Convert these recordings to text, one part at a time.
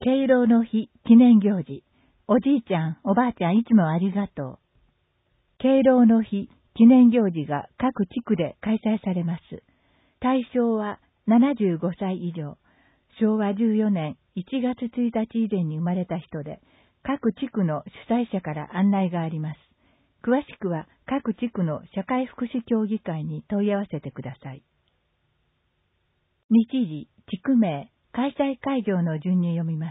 敬老の日記念行事。おじいちゃん、おばあちゃんいつもありがとう。敬老の日記念行事が各地区で開催されます。対象は75歳以上、昭和14年1月1日以前に生まれた人で、各地区の主催者から案内があります。詳しくは各地区の社会福祉協議会に問い合わせてください。日時、地区名、開催会場の順に読みます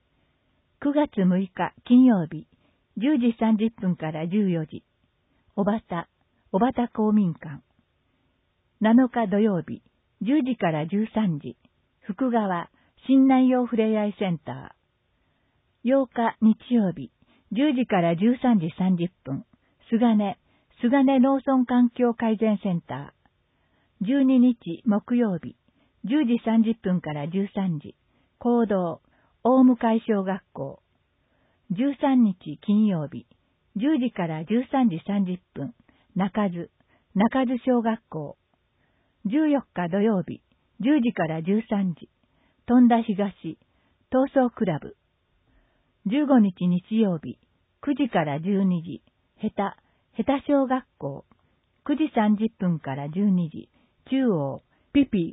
。9月6日金曜日、10時30分から14時、小畑公民館。7日土曜日、10時から13時、福川新南洋ふれあいセンター。8日日曜日、10時から13時30分、菅根農村環境改善センター。12日木曜日、10時30分から13時、講堂、大向小学校。13日金曜日、10時から13時30分、中津小学校。14日土曜日、10時から13時、富田東、闘争クラブ。15日日曜日、9時から12時、下手小学校。9時30分から12時、中央、ピピ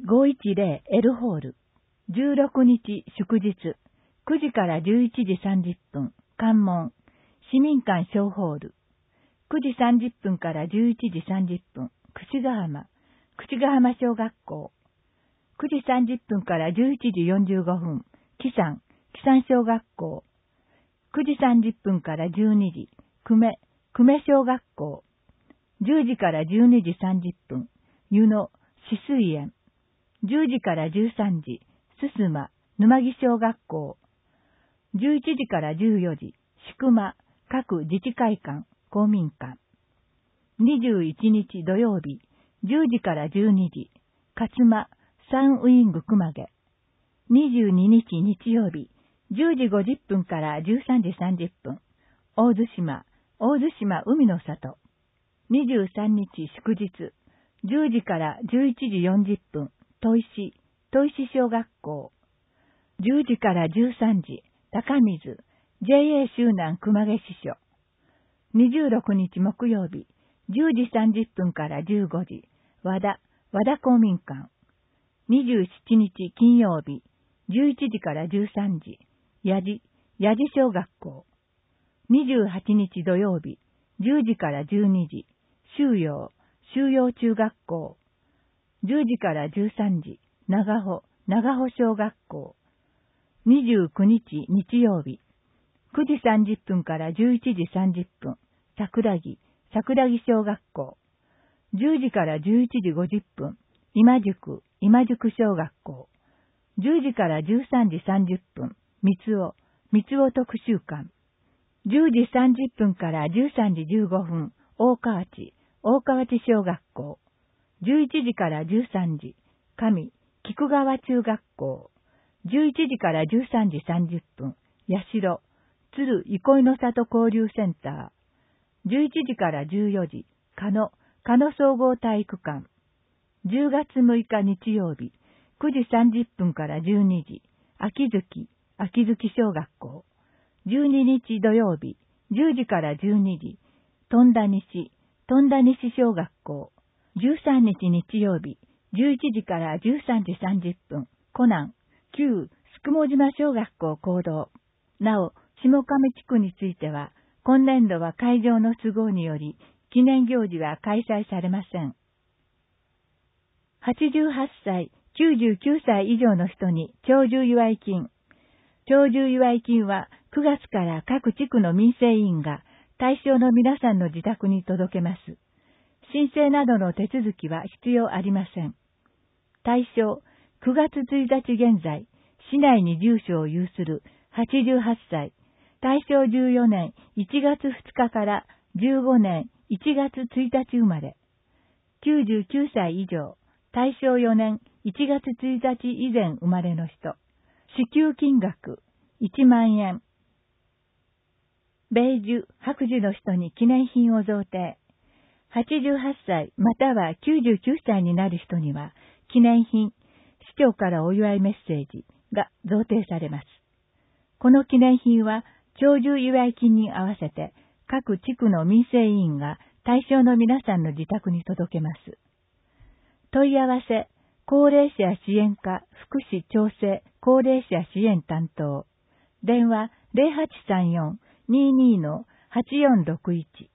510L ホール。16日祝日、9時から11時30分、関門、市民館小ホール。9時30分から11時30分、櫛ヶ浜小学校。9時30分から11時45分、木山小学校。9時30分から12時、久米小学校。10時から12時30分、湯野紫水園。10時から13時、すま沼木小学校。11時から14時、宿間各自治会館公民館。21日土曜日、10時から12時、勝間サンウイング熊毛。22日日曜日、10時50分から13時30分、大津島海の里。23日祝日、10時から11時40分、砥石小学校。10時から13時、高水 JA 周南熊毛支所。26日木曜日、10時30分から15時、和田公民館。27日金曜日、11時から13時、やじ小学校。28日土曜日、10時から12時、修養中学校。10時から13時、長穂小学校。29日日曜日、9時30分から11時30分、桜木小学校。10時から11時50分、今宿小学校。10時から13時30分、三尾特集館。10時30分から13時15分、大河内小学校。11時から13時、菊川中学校。11時から13時30分、社鶴憩いの里交流センター。11時から14時、鹿野総合体育館。10月6日日曜日、9時30分から12時、秋月小学校。12日土曜日、10時から12時、富田西小学校。13日日曜日、11時から13時30分、コナン旧宿毛島小学校講堂。なお、下上地区については、今年度は会場の都合により、記念行事は開催されません。88歳、99歳以上の人に長寿祝い金。長寿祝い金は9月から各地区の民生委員が対象の皆さんの自宅に届けます。申請などの手続きは必要ありません。対象、9月1日現在、市内に住所を有する88歳、大正14年1月2日から15年1月1日生まれ、99歳以上、大正4年1月1日以前生まれの人、支給金額1万円。米寿、白寿の人に記念品を贈呈。88歳または99歳になる人には、記念品、市長からお祝いメッセージが贈呈されます。 この記念品は、長寿祝い金に合わせて、各地区の民生委員が対象の皆さんの自宅に届けます。問い合わせ、高齢者支援課福祉調整高齢者支援担当。電話 0834-22-8461